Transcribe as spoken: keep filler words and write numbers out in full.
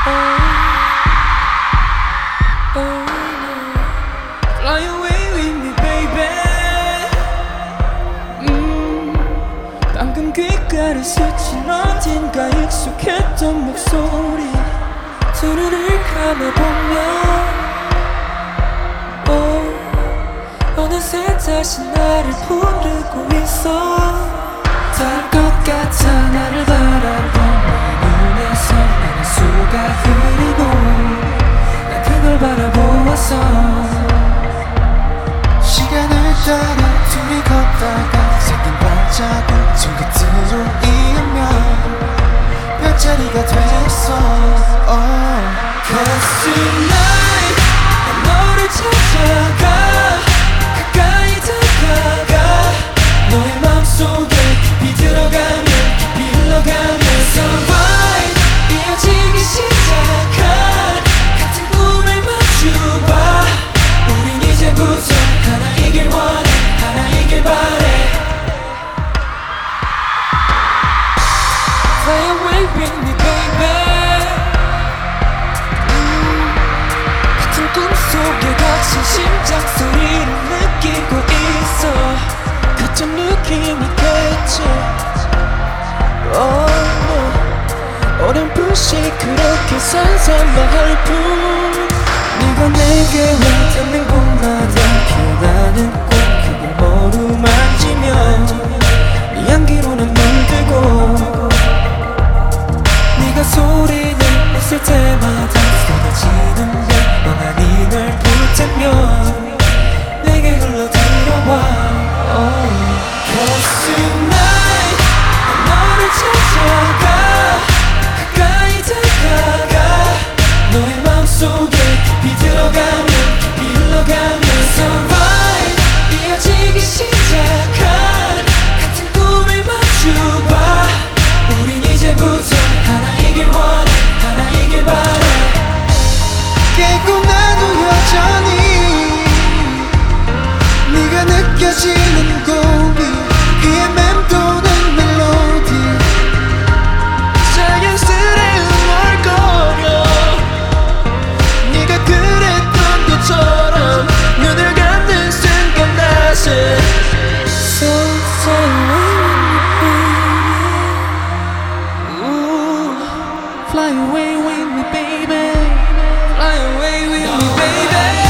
Fly away with me, baby. 음, 방금 귓가를 스친 어딘가 익숙했던 목소리. 두 눈을 감아보면 oh, 어느새 다시 나를 부르고 있어. 닿을 것 같아 나를 바라본 내 눈에서 나는 수가 흐르고 난 그걸 바라보았어. 시간을 따라 둘이 걷다가 생긴 발자국 손끝으로 이으면 별자리가 됐어. oh. Cause tonight 난 너를 찾아가 가까이 다가가 너의 맘속에 깊이 들어가면 깊이 흘러가면 Survive 이어지기 시작한 같은 꿈을 맞춰봐. 우린 이제부터 하나이길 원해 하나이길 바래. Fly away with me baby. 같은 꿈속에 거친 심장 소리를 느끼고 있어. 같은 느낌이겠지. oh, no. 어렴풋이 그렇게 산산만할 뿐. 네가 내게 와닿는 곳마다 피어나는 꽃 그걸 모두 만지면 네 향기로는 물들고 네가 소리를 냈을 때마다 쏟아지는 멍하니 널 붙잡면 내게 흘러들어와. oh. Cause tonight 난 너를 찾아가 가까이 다가가 너의 맘속에 깊이 들어가면 깊이 흘러가면 Survive 이어지기 시작한 같은 꿈을 맞춰봐. 우린 이제부터 하나이길 원해 하나이길 바래. 깨고 나도 여전히 네가 느껴지는 고비 귀에 맴도는 멜로디 자연스레 흥얼거려 네가 그랬던 것처럼 눈을 감는 순간 다시 So far away with me baby. Ooh, fly away with me baby. Fly away with me baby.